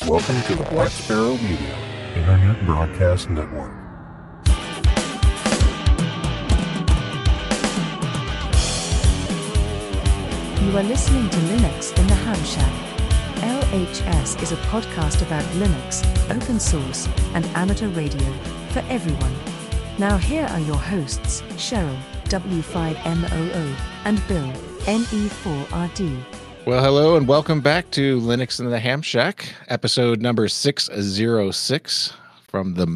Welcome to the Black Sparrow Media Internet Broadcast Network. You are listening to Linux in the Ham Shack. LHS is a podcast about Linux, open source, and amateur radio for everyone. Now here are your hosts, Cheryl, W5MOO, and Bill, NE4RD. Well, hello and welcome back to Linux in the Ham Shack, episode number 606 from the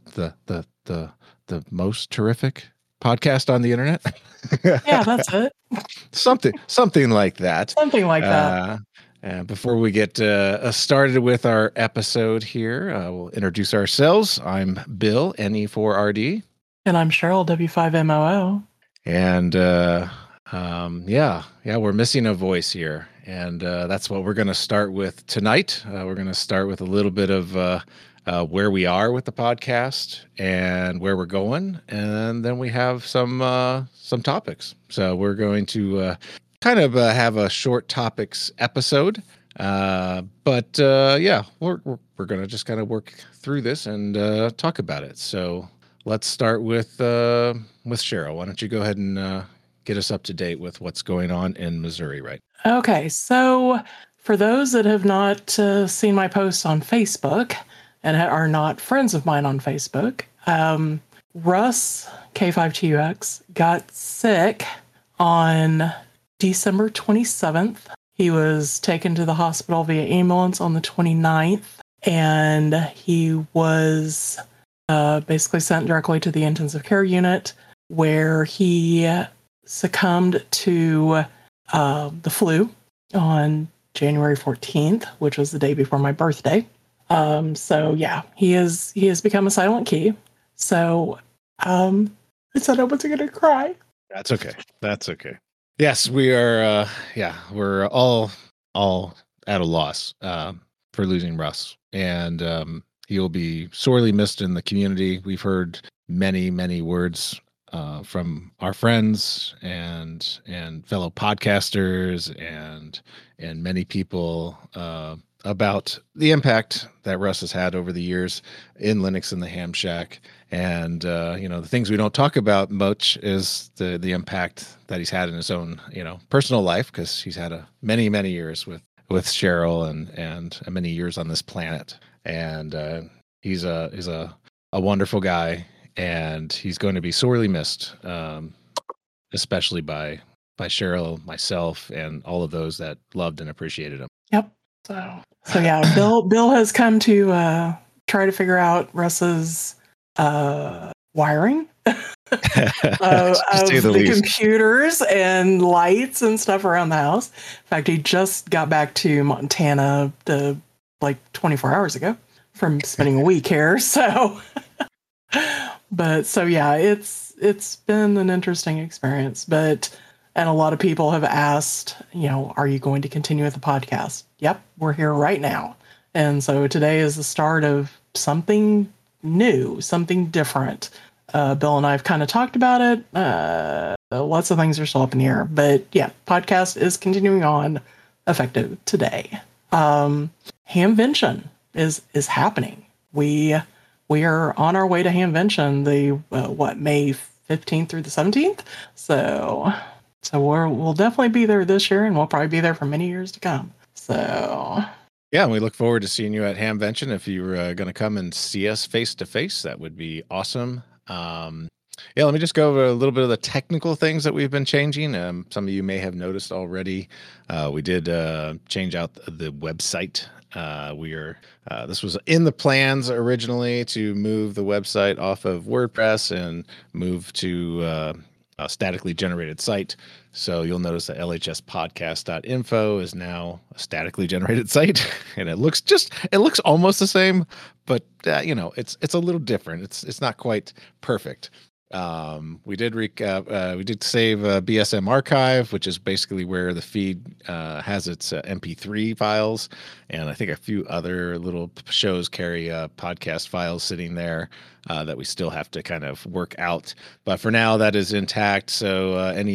most terrific podcast on the internet. Yeah, that's it. Something like that. Something like that. And before we get started with our episode here, we'll introduce ourselves. I'm Bill, NE4RD. And I'm Cheryl, W5MOO. And we're missing a voice here. And that's what we're going to start with tonight. We're going to start with a little bit of where we are with the podcast and where we're going. And then we have some topics. So we're going to kind of have a short topics episode. We're going to just kind of work through this and talk about it. So let's start with Cheryl. Why don't you go ahead and get us up to date with what's going on in Missouri, right? Okay, so for those that have not seen my posts on Facebook and are not friends of mine on Facebook, Russ, K5TUX, got sick on December 27th. He was taken to the hospital via ambulance on the 29th, and he was basically sent directly to the intensive care unit where he succumbed to the flu on January 14th, which was the day before my birthday. He has become a silent key. So I said I wasn't going to cry. That's okay. Yes, we are. We're all at a loss for losing Russ, and he'll be sorely missed in the community. We've heard many words from our friends and fellow podcasters and many people about the impact that Russ has had over the years in Linux in the Ham Shack. And the things we don't talk about much is the impact that he's had in his own personal life, because he's had many years with Cheryl and many years on this planet. And he's a wonderful guy. And he's going to be sorely missed, especially by Cheryl, myself, and all of those that loved and appreciated him. Yep. So yeah, Bill has come to try to figure out Russ's wiring of the computers and lights and stuff around the house. In fact, he just got back to Montana 24 hours ago from spending a week here. So. It's been an interesting experience, and a lot of people have asked, are you going to continue with the podcast? Yep, we're here right now. And so today is the start of something new, something different. Bill and I have kind of talked about it. Lots of things are still up in the air, but yeah, podcast is continuing on effective today. Hamvention is happening. We are on our way to Hamvention, May 15th through the 17th. So we'll definitely be there this year, and we'll probably be there for many years to come. So yeah, we look forward to seeing you at Hamvention. If you're going to come and see us face to face, that would be awesome. Let me just go over a little bit of the technical things that we've been changing. Some of you may have noticed already. We did change out the website. This was in the plans originally to move the website off of WordPress and move to a statically generated site. So you'll notice that lhspodcast.info is now a statically generated site, and it looks almost the same, but it's a little different. It's not quite perfect. We did save BSM archive, which is basically where the feed has its MP3 files, and I think a few other little shows carry podcast files sitting there that we still have to kind of work out. But for now, that is intact. So any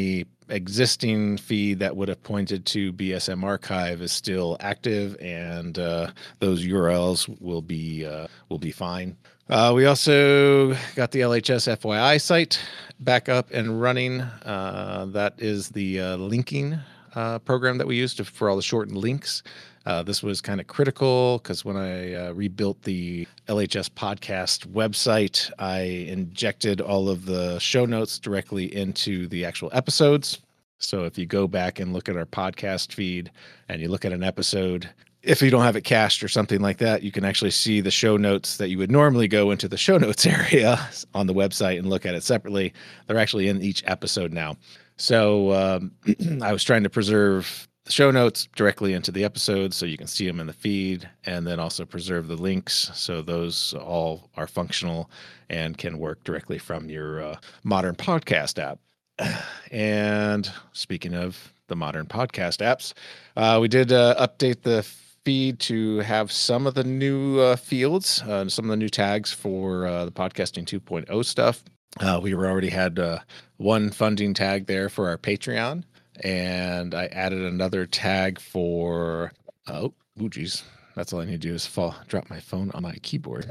existing feed that would have pointed to BSM archive is still active, and those URLs will be fine. We also got the LHS FYI site back up and running. That is the linking program that we used for all the shortened links. This was kind of critical because when I rebuilt the LHS podcast website, I injected all of the show notes directly into the actual episodes. So if you go back and look at our podcast feed and you look at an episode, if you don't have it cached or something like that, you can actually see the show notes that you would normally go into the show notes area on the website and look at it separately. They're actually in each episode now. So I was trying to preserve the show notes directly into the episodes so you can see them in the feed, and then also preserve the links so those all are functional and can work directly from your modern podcast app. And speaking of the modern podcast apps, we did update the feed to have some of the new fields, some of the new tags for the Podcasting 2.0 stuff. We already had one funding tag there for our Patreon, and I added another tag for geez, that's all I need to do is drop my phone on my keyboard.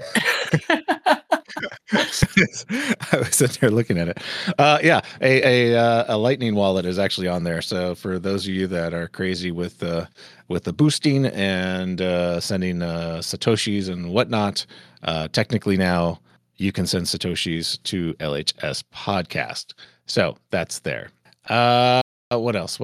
I was sitting there looking at it. Yeah, a Lightning wallet is actually on there. So for those of you that are crazy with the boosting and sending satoshis and whatnot, technically now you can send satoshis to LHS Podcast. So that's there. What else?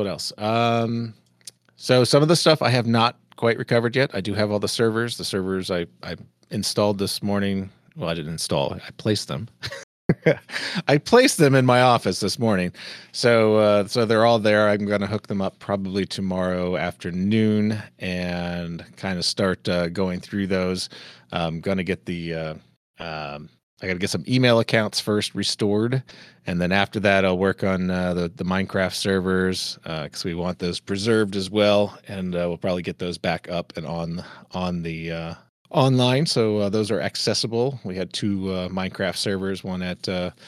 So some of the stuff I have not quite recovered yet. I do have all the servers. The servers I installed this morning. Well, I didn't install. I placed them. I placed them in my office this morning. So they're all there. I'm going to hook them up probably tomorrow afternoon and kind of start going through those. I'm going to get I got to get some email accounts first restored, and then after that, I'll work on the Minecraft servers because we want those preserved as well, and we'll probably get those back up and on the online, so those are accessible. We had two Minecraft servers, one at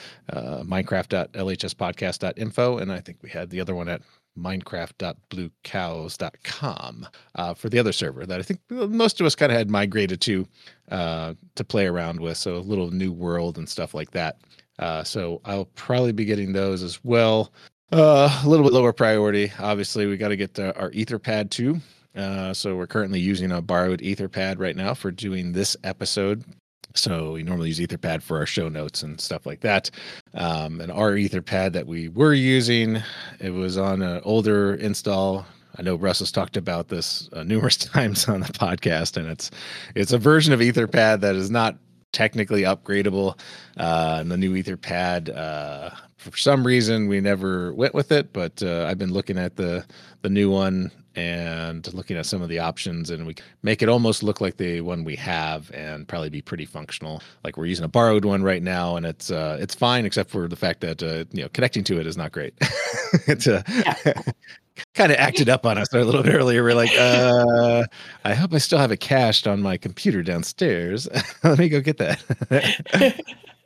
minecraft.lhspodcast.info, and I think we had the other one at minecraft.bluecows.com for the other server that I think most of us kind of had migrated to play around with. So a little new world and stuff like that. So I'll probably be getting those as well. A little bit lower priority. Obviously, we got to get our Etherpad too. So we're currently using a borrowed Etherpad right now for doing this episode. So we normally use Etherpad for our show notes and stuff like that. And our Etherpad that we were using, it was on an older install. I know Russ has talked about this numerous times on the podcast, and it's a version of Etherpad that is not technically upgradable. And the new Etherpad, for some reason, we never went with it, but I've been looking at the new one and looking at some of the options, and we make it almost look like the one we have and probably be pretty functional. Like we're using a borrowed one right now, and it's fine except for the fact that connecting to it is not great. It's kind of acted up on us a little bit earlier. We're like, I hope I still have it cached on my computer downstairs. Let me go get that.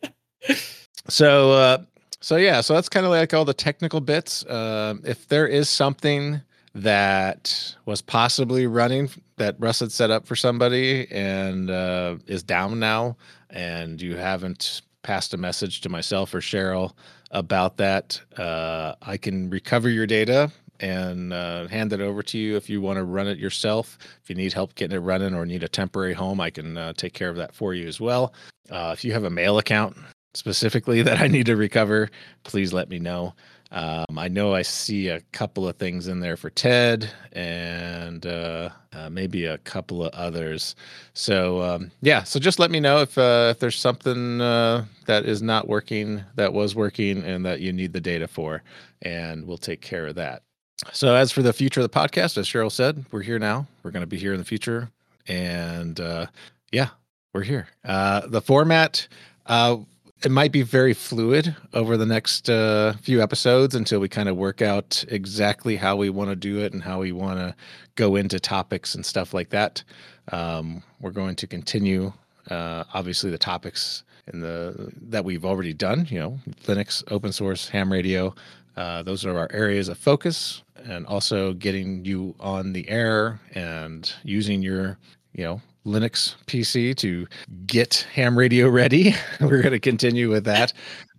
So that's kind of like all the technical bits. If there is something that was possibly running that Russ had set up for somebody and is down now, and you haven't passed a message to myself or Cheryl about that, I can recover your data and hand it over to you if you want to run it yourself. If you need help getting it running or need a temporary home, I can take care of that for you as well. If you have a mail account specifically that I need to recover, please let me know. I know I see a couple of things in there for Ted and maybe a couple of others. So so just let me know if there's something that is not working, that was working, and that you need the data for, and we'll take care of that. So as for the future of the podcast, as Cheryl said, we're here now. We're going to be here in the future, and we're here. The format, it might be very fluid over the next few episodes until we kind of work out exactly how we want to do it and how we want to go into topics and stuff like that. We're going to continue, obviously, the topics that we've already done. Linux, open source, ham radio. Those are our areas of focus, and also getting you on the air and using your, Linux PC to get ham radio ready. We're going to continue with that.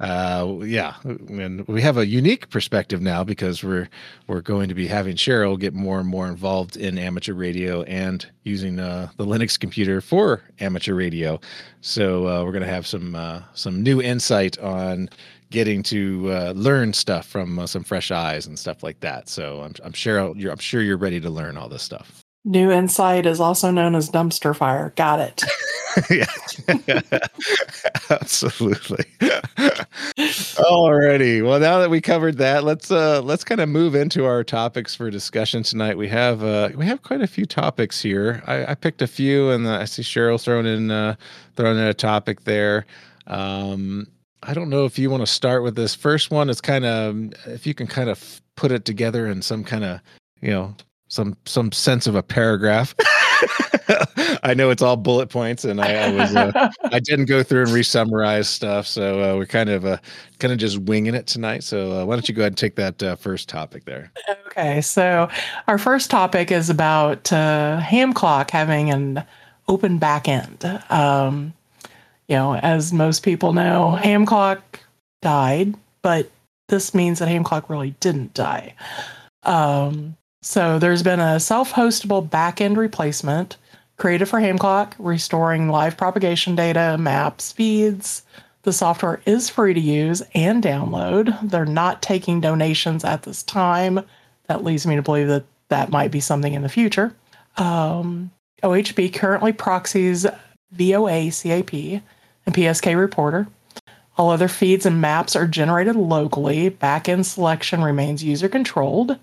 And we have a unique perspective now because we're going to be having Cheryl get more and more involved in amateur radio and using the Linux computer for amateur radio. So we're going to have some new insight on getting to learn stuff from some fresh eyes and stuff like that. So I'm sure you're ready to learn all this stuff. New insight is also known as dumpster fire. Got it. Yeah, absolutely. Alrighty. Well, now that we covered that, let's kind of move into our topics for discussion tonight. We have quite a few topics here. I picked a few, and I see Cheryl throwing in a topic there. I don't know if you want to start with this first one. It's kind of, if you can kind of put it together in some kind of, some sense of a paragraph. I know it's all bullet points, and I didn't go through and re-summarize stuff, so we're kind of just winging it tonight. So why don't you go ahead and take that first topic there? Okay, so our first topic is about Hamclock having an open back end. As most people know, Hamclock died, but this means that Hamclock really didn't die. So there's been a self-hostable backend replacement created for Hamclock, restoring live propagation data, maps, feeds. The software is free to use and download. They're not taking donations at this time. That leads me to believe that might be something in the future. OHB currently proxies VOA CAP and PSK Reporter. All other feeds and maps are generated locally. Backend selection remains user-controlled.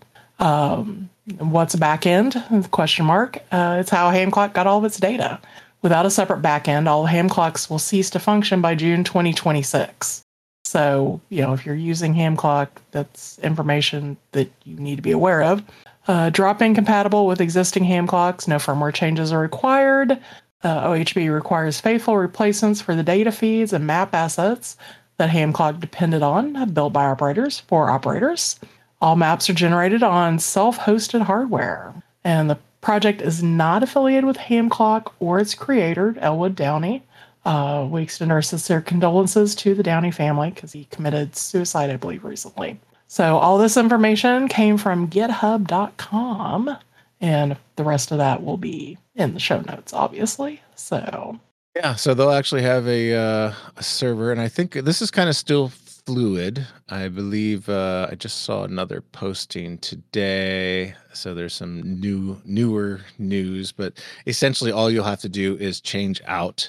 What's a backend? Question mark. It's how Hamclock got all of its data. Without a separate backend, all Hamclocks will cease to function by June 2026. So, if you're using Hamclock, that's information that you need to be aware of. Drop-in compatible with existing Hamclocks. No firmware changes are required. OHB requires faithful replacements for the data feeds and map assets that Hamclock depended on, built by operators for operators. All maps are generated on self-hosted hardware, and the project is not affiliated with Hamclock or its creator, Elwood Downey. We extend our sincere condolences to the Downey family because he committed suicide, I believe, recently. So all this information came from github.com, and the rest of that will be in the show notes, obviously. So they'll actually have a server, and I think this is kind of still fluid. I believe I just saw another posting today, so there's some newer news, but essentially all you'll have to do is change out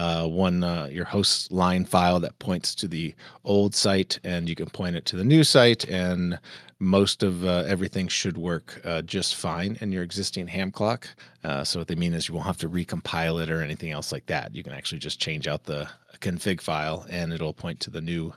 your host line file that points to the old site, and you can point it to the new site, and most of everything should work just fine in your existing Hamclock. So what they mean is you won't have to recompile it or anything else like that. You can actually just change out the config file, and it'll point to the new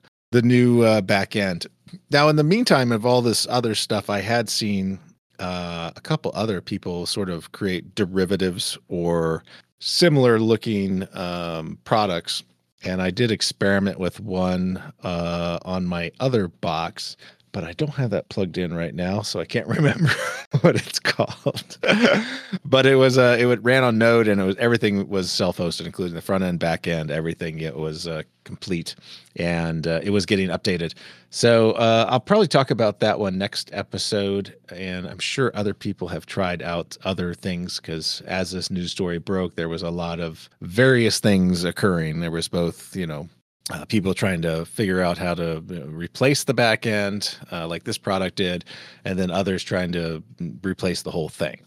back end. Now, in the meantime of all this other stuff, I had seen a couple other people sort of create derivatives or similar looking products. And I did experiment with one on my other box, but I don't have that plugged in right now, so I can't remember what it's called. But it ran on Node, and everything was self-hosted, including the front end, back end, everything. It was complete, and it was getting updated. So I'll probably talk about that one next episode, and I'm sure other people have tried out other things because as this news story broke, there was a lot of various things occurring. There was both, people trying to figure out how to replace the back end, like this product did, and then others trying to replace the whole thing.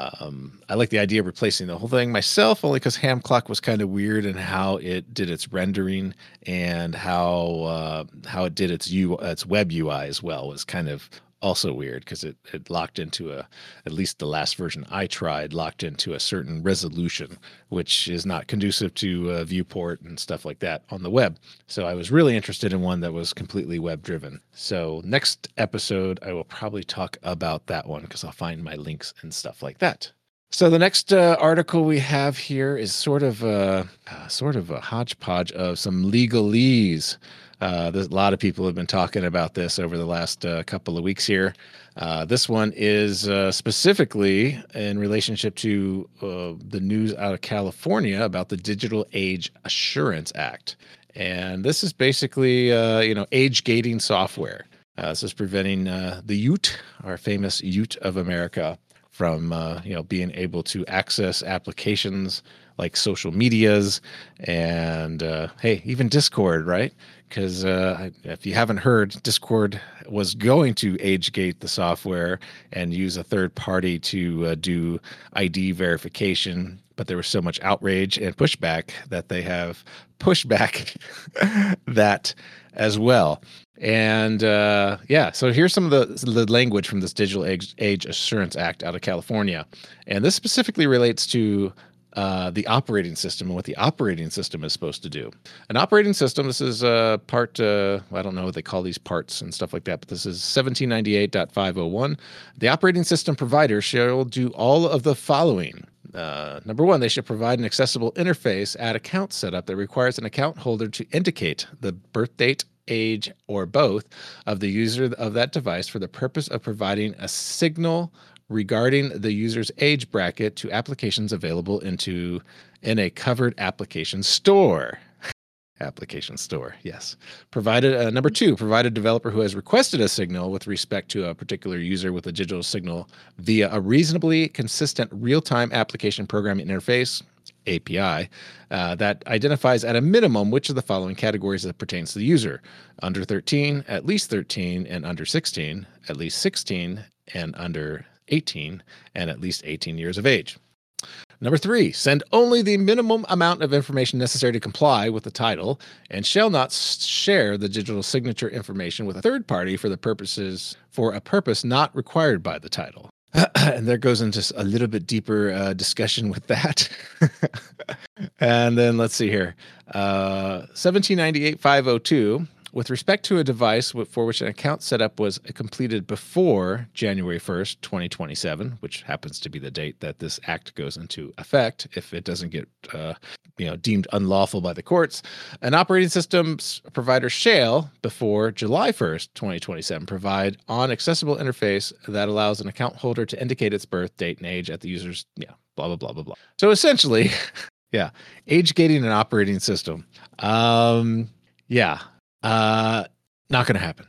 I like the idea of replacing the whole thing myself, only because Hamclock was kind of weird in how it did its rendering and how it did its web UI as well was kind of also weird because it locked into at least the last version I tried, locked into a certain resolution, which is not conducive to viewport and stuff like that on the web. So I was really interested in one that was completely web driven. So next episode, I will probably talk about that one because I'll find my links and stuff like that. So the next article we have here is sort of a hodgepodge of some legalese. There's a lot of people have been talking about this over the last couple of weeks here. This one is specifically in relationship to the news out of California about the Digital Age Assurance Act. And this is basically, age gating software. This is preventing the Ute, our famous Ute of America, from being able to access applications like social medias and even Discord, right? Because if you haven't heard, Discord was going to age gate the software and use a third party to do ID verification, but there was so much outrage and pushback that they have pushed back that as well. And so here's some of the language from this Digital Age Assurance Act out of California. And this specifically relates to the operating system and what the operating system is supposed to do. An operating system, this is part, I don't know what they call these parts and stuff like that, but this is 1798.501. The operating system provider shall do all of the following. Number one, they should provide an accessible interface at account setup that requires an account holder to indicate the birth date, age, or both of the user of that device for the purpose of providing a signal regarding the user's age bracket to applications available in a covered application store. Application store, yes. Provided number two, provide a developer who has requested a signal with respect to a particular user with a digital signal via a reasonably consistent real-time application programming interface, API, that identifies at a minimum which of the following categories that pertains to the user. Under 13, at least 13, and under 16, at least 16, and under 18, and at least 18 years of age. Number three, send only the minimum amount of information necessary to comply with the title and shall not share the digital signature information with a third party for a purpose not required by the title. And there goes into a little bit deeper discussion with that. And then let's see here. 1798.502. With respect to a device for which an account setup was completed before January 1st, 2027, which happens to be the date that this act goes into effect if it doesn't get deemed unlawful by the courts, an operating systems provider shall, before July 1st, 2027, provide an accessible interface that allows an account holder to indicate its birth date and age at the user's, blah, blah, blah, blah, blah. So essentially, age gating an operating system. Not going to happen.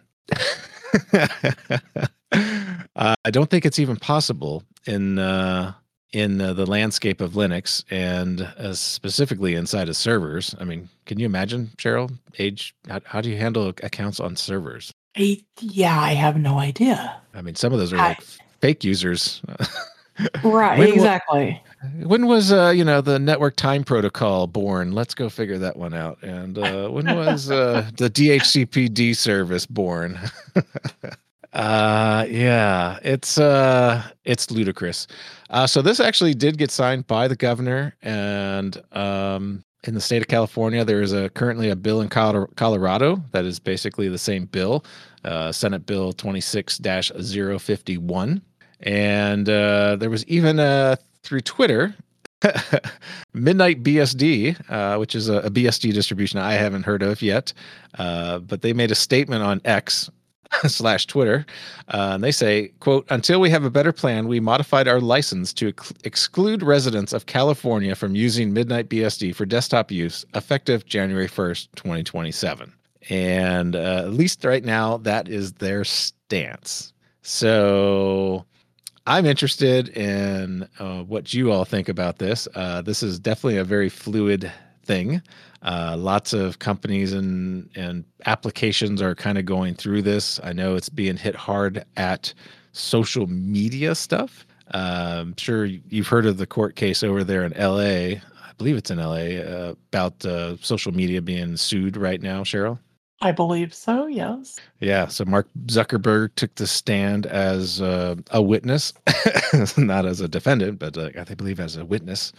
I don't think it's even possible in the landscape of Linux and specifically inside of servers. I mean, can you imagine, Cheryl? How do you handle accounts on servers? I have no idea. I mean, some of those are like fake users. Right, exactly. When was the network time protocol born? Let's go figure that one out. And when was the DHCPD service born? It's ludicrous. So this actually did get signed by the governor, and in the state of California, there is currently a bill in Colorado that is basically the same bill, Senate Bill 26-051. And there was even through Twitter, Midnight BSD, which is a BSD distribution I haven't heard of yet, but they made a statement on X / Twitter, and they say, quote, "Until we have a better plan, we modified our license to exclude residents of California from using Midnight BSD for desktop use effective January 1st, 2027. And at least right now, that is their stance. So I'm interested in what you all think about this. This is definitely a very fluid thing. Lots of companies and applications are kind of going through this. I know it's being hit hard at social media stuff. I'm sure you've heard of the court case over there in LA. I believe it's in LA about social media being sued right now, Cheryl. I believe so, yes. Yeah, so Mark Zuckerberg took the stand as a witness, not as a defendant, but I believe as a witness.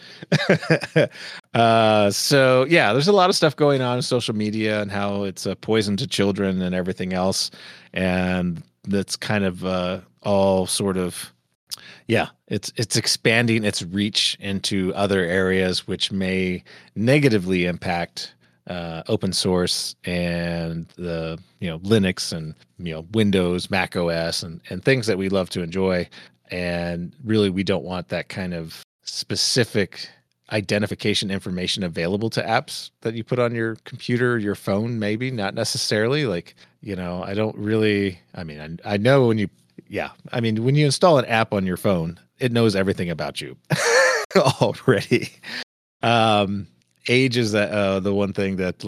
So, yeah, there's a lot of stuff going on in social media and how it's a poison to children and everything else. And that's kind of all sort of, it's expanding its reach into other areas, which may negatively impact open source and the Linux and Windows, Mac OS, and things that we love to enjoy. And really, we don't want that kind of specific identification information available to apps that you put on your computer, your phone, maybe not necessarily. Like, I don't really. I mean, I know when you. Yeah, I mean, when you install an app on your phone, it knows everything about you already. Age is the one thing that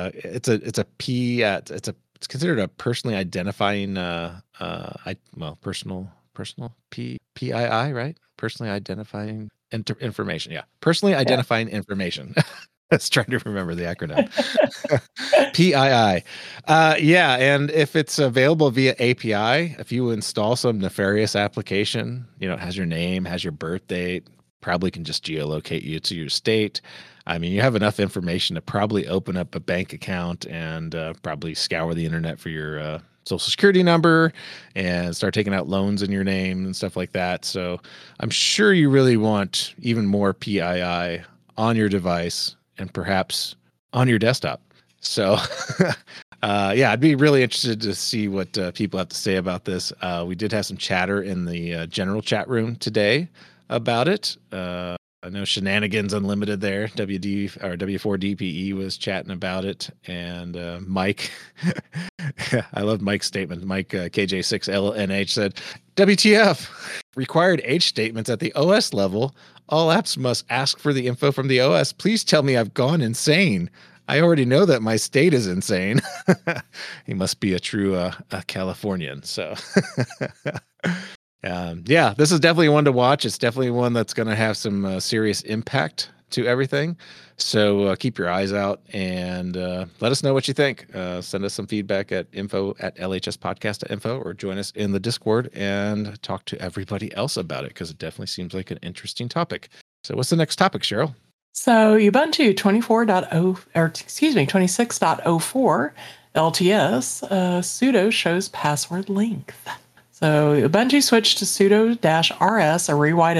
it's considered a personally identifying personal PII, right? Personally identifying information. Yeah, personally identifying information. Let's try to remember the acronym. PII. Yeah, and if it's available via API, if you install some nefarious application, it has your name, has your birth date, probably can just geolocate you to your state. I mean, you have enough information to probably open up a bank account and probably scour the internet for your social security number and start taking out loans in your name and stuff like that. So I'm sure you really want even more PII on your device and perhaps on your desktop. So yeah, I'd be really interested to see what people have to say about this. We did have some chatter in the general chat room today about it. I know Shenanigans Unlimited there, W4DPE was chatting about it, and Mike, I love Mike's statement. Mike KJ6LNH said, "WTF? Required H statements at the OS level. All apps must ask for the info from the OS. Please tell me I've gone insane. I already know that my state is insane." He must be a true Californian. So. Yeah, this is definitely one to watch. It's definitely one that's going to have some serious impact to everything. So keep your eyes out and let us know what you think. Send us some feedback at info@lhspodcast.info or join us in the Discord and talk to everybody else about it because it definitely seems like an interesting topic. So what's the next topic, Cheryl? So Ubuntu 26.04 LTS sudo shows password length. So Ubuntu switched to sudo-rs, a rewrite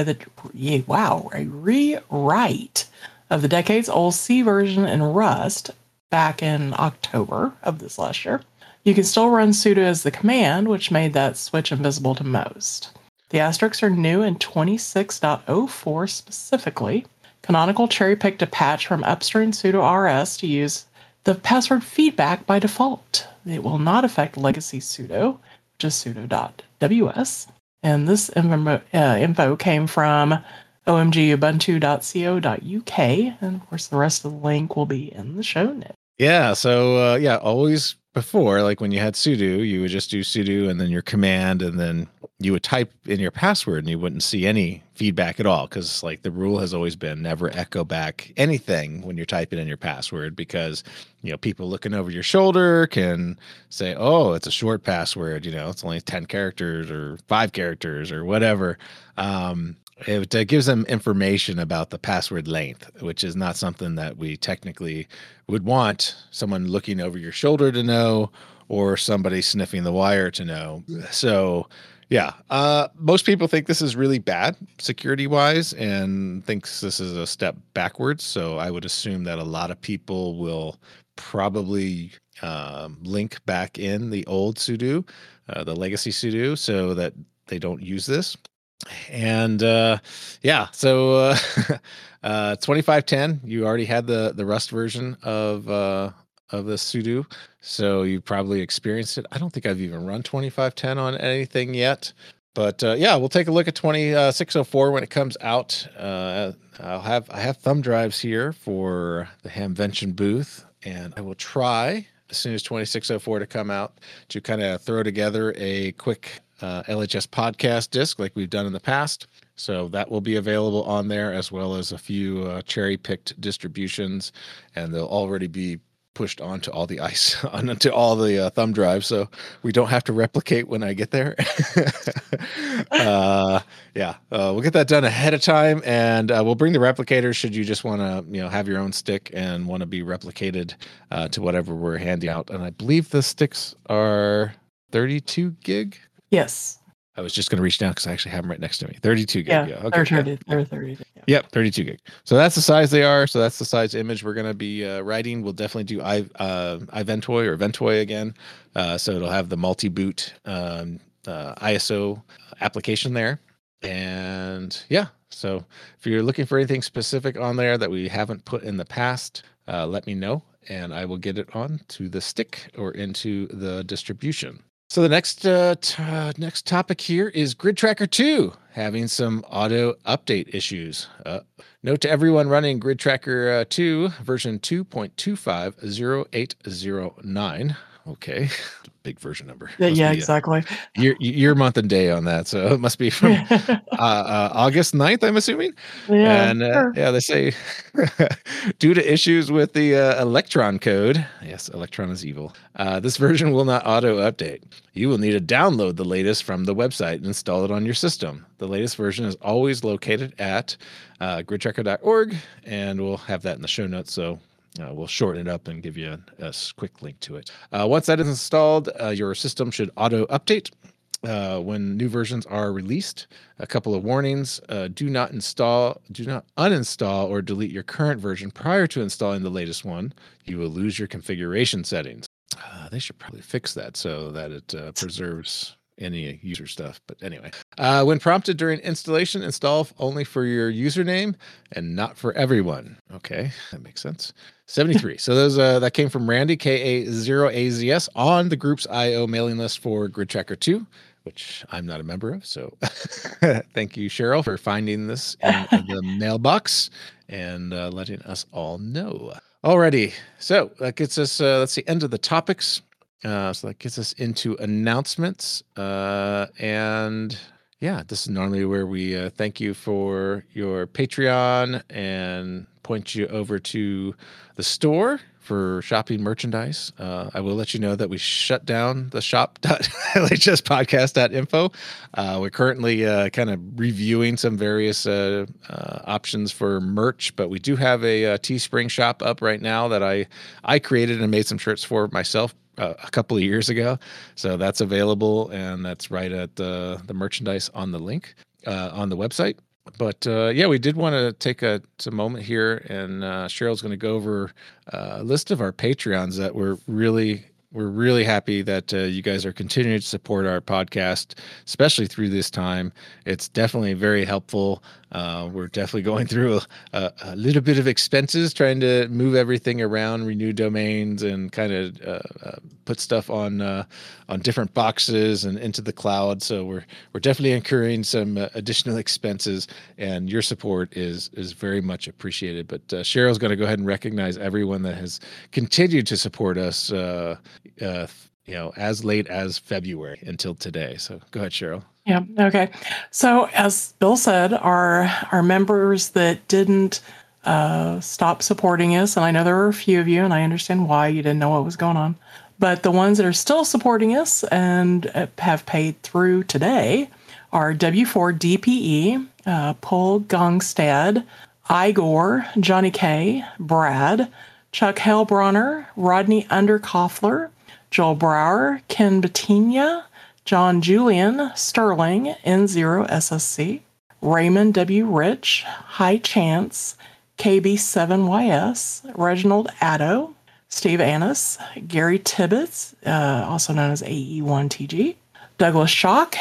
of the decades-old C version in Rust back in October of this last year. You can still run sudo as the command, which made that switch invisible to most. The asterisks are new in 26.04 specifically. Canonical cherry-picked a patch from upstream sudo-rs to use the password feedback by default. It will not affect legacy sudo, which is sudo.ws. And this info came from omgubuntu.co.uk. And of course, the rest of the link will be in the show notes. Yeah. So, always before, like when you had sudo, you would just do sudo and then your command, and then you would type in your password and you wouldn't see any feedback at all. Cause like the rule has always been never echo back anything when you're typing in your password, because, people looking over your shoulder can say, oh, it's a short password, it's only 10 characters or 5 characters or whatever. It gives them information about the password length, which is not something that we technically would want someone looking over your shoulder to know or somebody sniffing the wire to know. So, yeah, most people think this is really bad security-wise and thinks this is a step backwards. So I would assume that a lot of people will probably link back in the old sudo, the legacy sudo, so that they don't use this. And so 2510, you already had the Rust version of the sudo, so you probably experienced it. I don't think I've even run 2510 on anything yet, but we'll take a look at 2604 when it comes out. I have thumb drives here for the Hamvention booth, and I will try as soon as 2604 to come out to kind of throw together a quick LHS podcast disc like we've done in the past. So that will be available on there, as well as a few cherry-picked distributions, and they'll already be pushed onto all the onto all the thumb drives, so we don't have to replicate when I get there. We'll get that done ahead of time, and we'll bring the replicators should you just want to have your own stick and want to be replicated to whatever we're handing out. And I believe the sticks are 32 gig. Yes. I was just going to reach down because I actually have them right next to me. 32 gig. Yeah, Yeah. they're Okay. 30. They're 30. Yeah. Yep, 32 gig. So that's the size they are. So that's the size image we're going to be writing. We'll definitely do iVentoy or Ventoy again. So it'll have the multi-boot ISO application there. And yeah, so if you're looking for anything specific on there that we haven't put in the past, let me know and I will get it on to the stick or into the distribution. So the next topic here is Grid Tracker 2 having some auto update issues. Note to everyone running Grid Tracker 2 version 2.250.809. Okay, big version number. Yeah, exactly. Year, month, and day on that. So it must be from August 9th, I'm assuming. Yeah, And sure. yeah, they say due to issues with the Electron code, yes, Electron is evil, this version will not auto update. You will need to download the latest from the website and install it on your system. The latest version is always located at gridtracker.org, and we'll have that in the show notes. So we'll shorten it up and give you a quick link to it. Once that is installed, your system should auto update when new versions are released. A couple of warnings: do not uninstall or delete your current version prior to installing the latest one. You will lose your configuration settings. They should probably fix that so that it preserves any user stuff. But anyway, when prompted during installation, install only for your username and not for everyone. Okay, that makes sense. 73. So those that came from Randy KA0AZS on the group's IO mailing list for Grid Tracker 2, which I'm not a member of. So thank you, Cheryl, for finding this in the mailbox and letting us all know. Alrighty, so that gets us. That's the end of the topics. So that gets us into announcements. And yeah, this is normally where we thank you for your Patreon and point you over to the store for shopping merchandise. I will let you know that we shut down the shop.lhspodcast.info. We're currently kind of reviewing some various options for merch, but we do have a Teespring shop up right now that I created and made some shirts for myself a couple of years ago. So that's available, and that's right at the merchandise on the link on the website. But yeah, we did want to take a moment here, and Cheryl's going to go over a list of our Patreons that we're really happy that you guys are continuing to support our podcast, especially through this time. It's definitely very helpful. We're definitely going through a little bit of expenses trying to move everything around, renew domains, and kind of put stuff on different boxes and into the cloud. So we're definitely incurring some additional expenses, and your support is very much appreciated. But Cheryl's going to go ahead and recognize everyone that has continued to support us. As late as February until today. So go ahead, Cheryl. Yeah. Okay. So as Bill said, our members that didn't stop supporting us, and I know there were a few of you, and I understand why you didn't know what was going on, but the ones that are still supporting us and have paid through today are W4DPE, Paul Gongstad, Igor, Johnny K, Brad, Chuck Hellbronner, Rodney Underkoffler, Joel Brower, Ken Bettina, John Julian, Sterling, N0SSC, Raymond W. Rich, High Chance, KB7YS, Reginald Addo, Steve Annis, Gary Tibbetts, also known as AE1TG, Douglas Schock,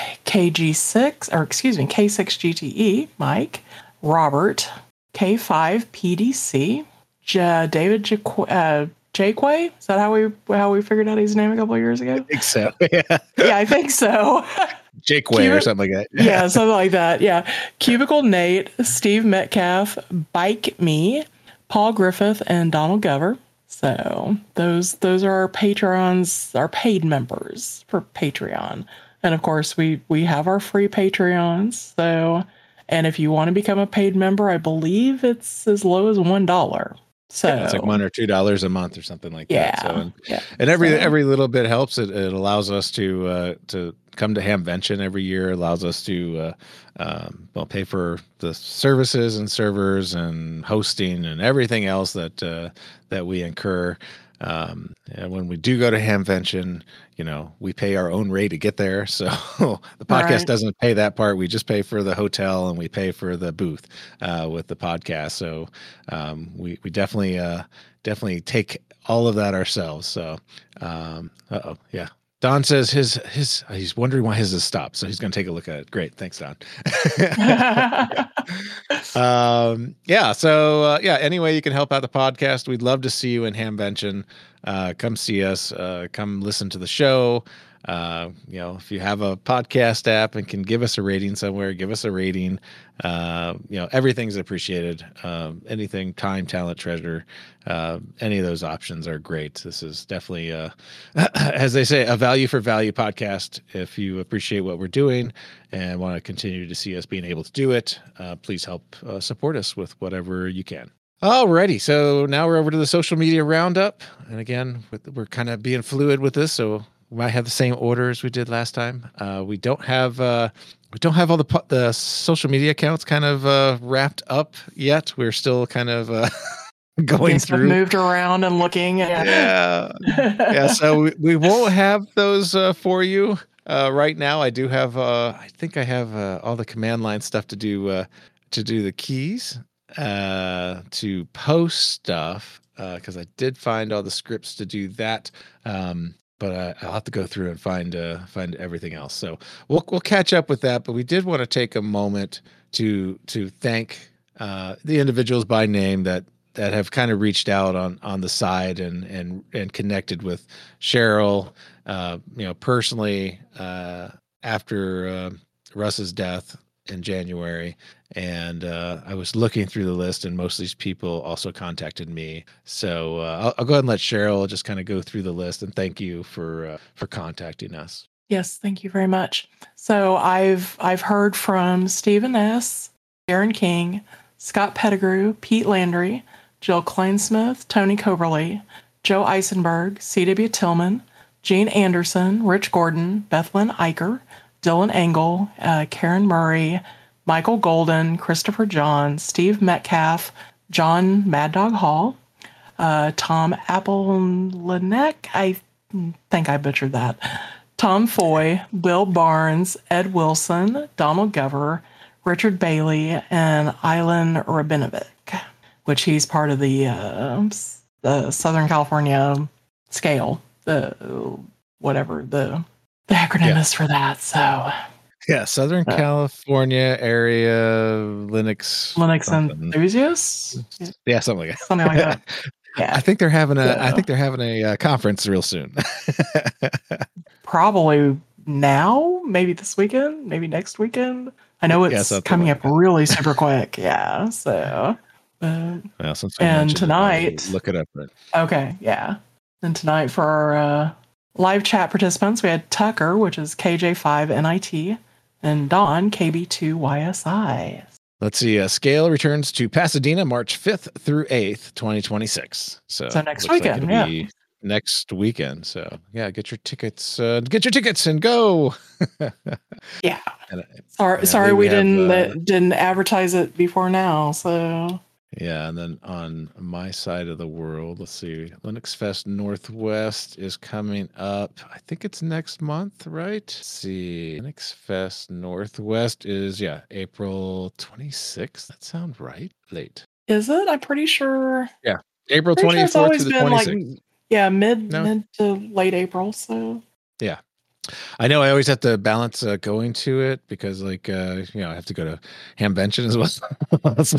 K6GTE, Mike, Robert, K5PDC, David Jakeway? Is that how we figured out his name a couple of years ago? I think so. Yeah. Yeah, I think so. Jakeway or something like that. Yeah, something like that. Yeah. Cubicle Nate, Steve Metcalf, Bike Me, Paul Griffith, and Donald Gover. So those are our Patrons, our paid members for Patreon. And of course we have our free Patreons. So, and if you want to become a paid member, I believe it's as low as $1. So yeah, it's like $1 or $2 a month or something like that. So, and every little bit helps. It allows us to come to Hamvention every year. Allows us to pay for the services and servers and hosting and everything else that we incur. And when we do go to Hamvention, we pay our own rate to get there. So the podcast Right. doesn't pay that part. We just pay for the hotel and we pay for the booth with the podcast. So we definitely take all of that ourselves. So, yeah. Don says he's wondering why his is stopped. So he's going to take a look at it. Great. Thanks, Don. Yeah. So, any way you can help out the podcast, we'd love to see you in Hamvention. Come see us, come listen to the show. If you have a podcast app and can give us a rating somewhere, give us a rating. Everything's appreciated. Anything, time, talent, treasure, any of those options are great. This is definitely, as they say, a value for value podcast. If you appreciate what we're doing and want to continue to see us being able to do it, please help support us with whatever you can. Alrighty, so now we're over to the social media roundup, and again, we're kind of being fluid with this, so we might have the same order as we did last time. We don't have all the social media accounts kind of wrapped up yet. We're still kind of going through, moved around and looking. Yeah. So we won't have those for you right now. I do have. I think I have all the command line stuff to do the keys. To post stuff because I did find all the scripts to do that, but I'll have to go through and find everything else. So we'll catch up with that. But we did want to take a moment to thank the individuals by name that have kind of reached out on the side and connected with Cheryl, personally after Russ's death in January. And I was looking through the list, and most of these people also contacted me. So I'll go ahead and let Cheryl just kind of go through the list, and thank you for contacting us. Yes, thank you very much. So I've heard from Stephen S., Darren King, Scott Pettigrew, Pete Landry, Jill Kleinsmith, Tony Coverly, Joe Eisenberg, C.W. Tillman, Gene Anderson, Rich Gordon, Bethlyn Eicher, Dylan Engel, Karen Murray, Michael Golden, Christopher John, Steve Metcalf, John Mad Dog Hall, Tom Applelenek, I think I butchered that, Tom Foy, Bill Barnes, Ed Wilson, Donald Gover, Richard Bailey, and Ilan Rabinovic, which he's part of the Southern California scale, whatever the acronym is for that. So yeah, Southern California area Linux enthusiasts. Yeah, something like that. Something like that. Yeah, I think they're having a conference real soon. Probably now, maybe this weekend, maybe next weekend. I know it's coming up really super quick. Yeah, so. And tonight, look it up. Right? Okay, yeah. And tonight for our live chat participants, we had Tucker, which is KJ5NIT, and Don, KB2YSI. Let's see. Scale returns to Pasadena March 5th through 8th, 2026. So next weekend, be next weekend. So yeah, get your tickets and go. Yeah. Sorry, we didn't advertise it before now. So. Yeah, and then on my side of the world, let's see, Linux Fest Northwest is coming up. I think it's next month, right? Let's see, Linux Fest Northwest is, April 26th. That sounds right? Late. Is it? I'm pretty sure. Yeah, April 24th to the 26th. Mid to late April, so. Yeah. I know I always have to balance going to it because, I have to go to Hamvention as well. So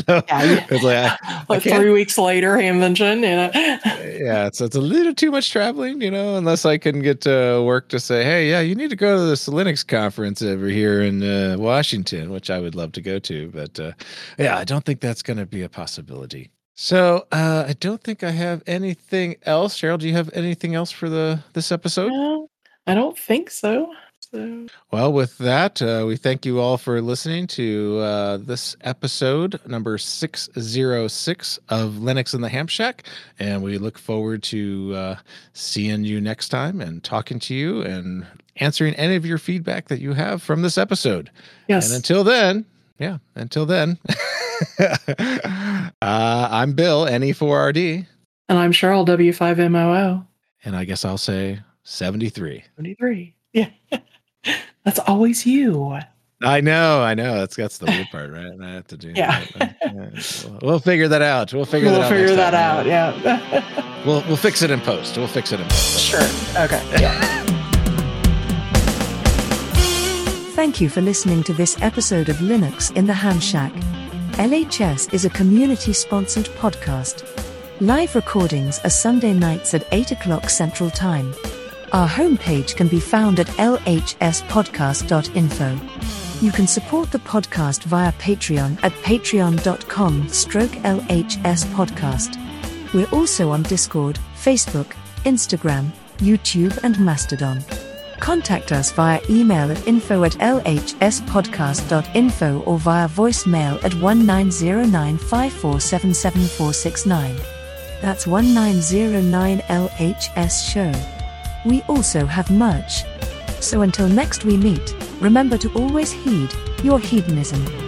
it's 3 weeks later, Hamvention. Yeah, so it's a little too much traveling, unless I can get to work to say, hey, yeah, you need to go to this Linux conference over here in Washington, which I would love to go to. But I don't think that's going to be a possibility. So I don't think I have anything else. Cheryl, do you have anything else for this episode? No. I don't think so. Well, with that, we thank you all for listening to this episode number 606 of Linux in the Ham Shack. And we look forward to seeing you next time and talking to you and answering any of your feedback that you have from this episode. Yes. And until then, I'm Bill, NE4RD. And I'm Cheryl, W5MOO. And I guess I'll say 73. 73. Yeah. That's always you. I know. That's the weird part, right? I have to do. Yeah. That. We'll figure that out. We'll figure that out. Yeah. We'll fix it in post. Sure. Okay. Yeah. Thank you for listening to this episode of Linux in the Ham Shack. LHS is a community-sponsored podcast. Live recordings are Sunday nights at 8 o'clock Central Time. Our homepage can be found at lhspodcast.info. You can support the podcast via Patreon at patreon.com/LHS podcast. We're also on Discord, Facebook, Instagram, YouTube and Mastodon. Contact us via email at info@lhspodcast.info or via voicemail at 190954777469. That's 1909 LHS show. We also have merch. So until next we meet, remember to always heed your hedonism.